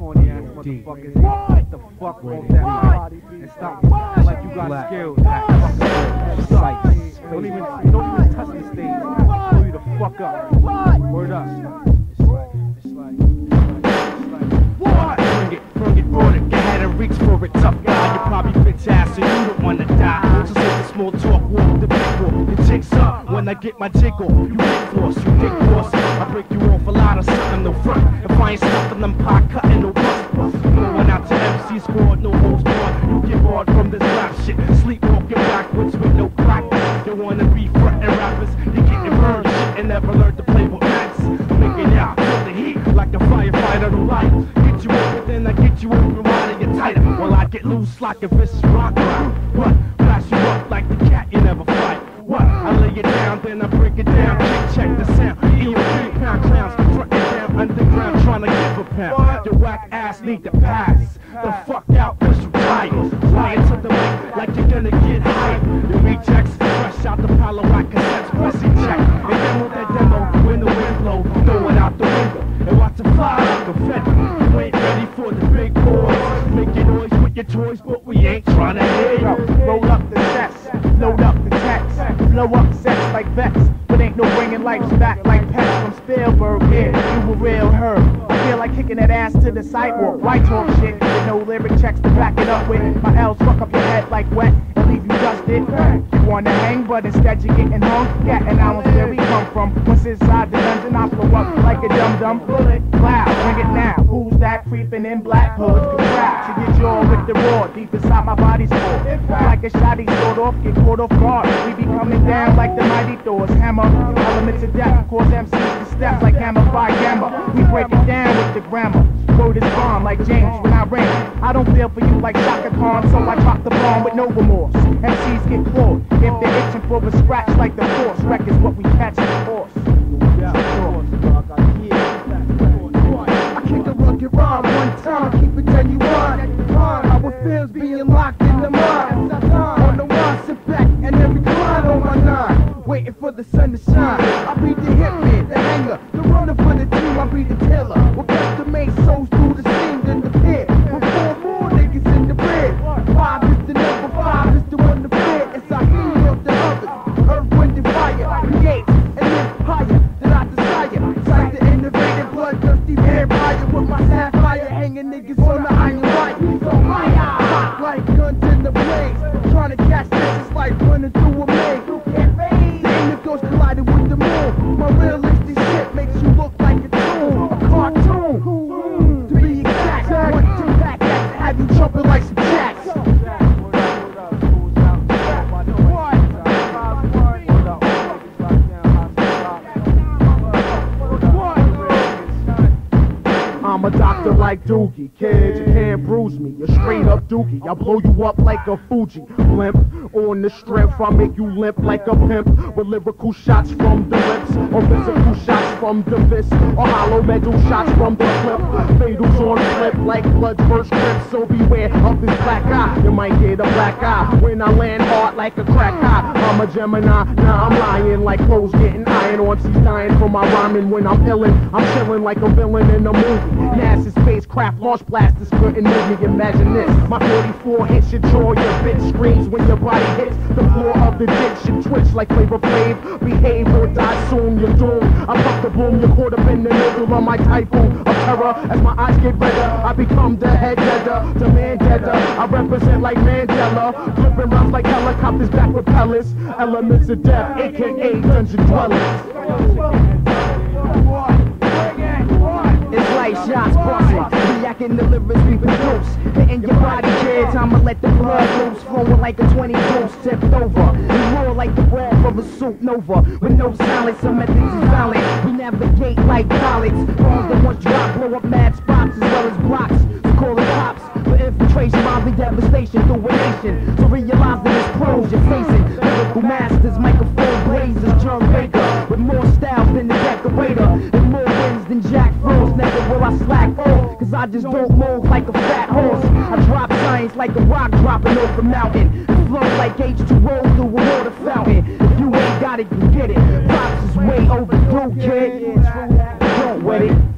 corny ass motherfuckers. Get the fuck off that body and stop acting like you got skills. Don't even touch the stage. Blow you the fuck up. Word up. It's like. Bring it, raw it, go ahead and reach for it, tough guy. You probably bitch ass, so you don't wanna die. So say the small talk, walk the big walk. The chicks up when I get my jig off. You get force, you get force. I break you off a lot of something, no front. If I ain't stuffing them pot cutting, no bust. Going out to MC squad, no holds barred. You get barred from this rap shit. Sleepwalking backwards with no practice. You wanna be frontin' rappers, you getting burned shit and never learned to play with max. I'm making y'all feel the heat like a firefighter to light. Get you open, then I get you open wider, you tighter. Well, I get loose like a vicious rock round. What? Flash you up like the cat you never fight. What? I lay it down, then I break it down. Check the sound. In your 3-pound clowns, frontin' down underground, trying to give a pound. Your whack ass need to pass the fuck out, cause you tired. Flying to the mic like you're gonna get hype. The rejects fresh out the pile of whack cassettes, pressing check. And demo that demo when the wind blow, throw it out the window and watch it fly like a feather. You ain't ready for the big boys. Make your noise with your toys, but we ain't trying to hear you. Roll up the sets, load up the text, blow up sets like Vex, but ain't no bringing lights back like Pets from Spielberg. Yeah, you a real herb. I feel like kicking that ass to the sidewalk. White talk shit with no lyric checks to back it up with. My L's fuck up your head like wet and leave you dusted. You wanna hang, but instead you're getting hung. Yeah, and I don't where we come from. Once inside the dungeon, I blow up like a dum-dum bullet. Loud, bring it now. Who's that creeping in black hoods? Congrats, you get jaw with the roar deep inside my body's core. Like a shot he sawed off, get caught off guard. We be coming down like the mighty Thor's hammer. Elements of death, cause MCs to step like hammer by gamma. We break it down with the grammar. Word is bomb like James when I ring. I don't feel for you like Shaka Khan, so I drop the bomb with no remorse. MCs get clawed if they're itching for a scratch like the force. Wreck is what we catch in force. I kick a rugged rhyme one time, keep it genuine. How it feels being locked in the mind. On the one, sit back and then recline on my nine. Waiting for the sun to shine. I be the hitman, the hanger, the runner for the team. I be the killer. What custom made souls through the scene, then the pit. With 4 more niggas in the red. 5 is the number, 5 is the one to fear. It's our hero of the others. Earth, wind, and fire. Create and live higher than I desire. Sight the innovative, bloodthirsty vampire with my sapphire hanging niggas on the iron wire. So hot like guns in the blaze. Trying to catch this is like running through a maze. The indicos colliding with the moon. My realistic shit makes you look like a toon, a cartoon. To be exact, one to pack that to have you jumping like some jacks. I'm a doctor like Doogie, kid, you can't bruise me. You're straight up Doogie, I'll blow you up like a Fuji blimp. On the strength, I make you limp like a pimp. With lyrical shots from the lips, or physical shots from the fist, or hollow metal shots from the clip. Fatals on flip like blood's first grip, so beware of this black eye. You might get a black eye when I land hard like a crack eye. I'm a Gemini, nah I'm lying like clothes getting iron on. She's dying for my rhyming when I'm illin'. I'm chillin' like a villain in a movie. NASA spacecraft launch blasters couldn't move me, imagine this. My 44 hits your jaw, your bitch screams when your body hits the floor of the ditch. You twitch like Flavor Flav, behave or die soon, you're doomed. I puff the boom, you're caught up in the middle of my typhoon of terror. As my eyes get redder, I become the head deader, the man deader. I represent like Mandela, flipping rhymes like helicopters back with pellets. Elements of death, aka dungeon dwellers. It's like shots busting, reacting the lyrics we produce. Hitting your body, kids, I'ma let the blood loose. Flowing like a 20 dose tipped over. We roar like the wall of a supernova. With no silence, some methods is violent. We navigate like pilots. Bombs that once drop, blow up mad spots as well as blocks. So call it cops for infiltration, mobbing devastation through a nation. So realize that it's pros you're facing. Lyrical masters, microphone blazers, John Baker. With more styles than the decorator. And more wins than Jack Frost. Never will I slack off, cause I just don't move like a fat horse. I drop science like a rock dropping off a mountain. And flow like H2O through a water fountain. If you ain't got it, you get it. Props is way overdue, kid. Don't wet it.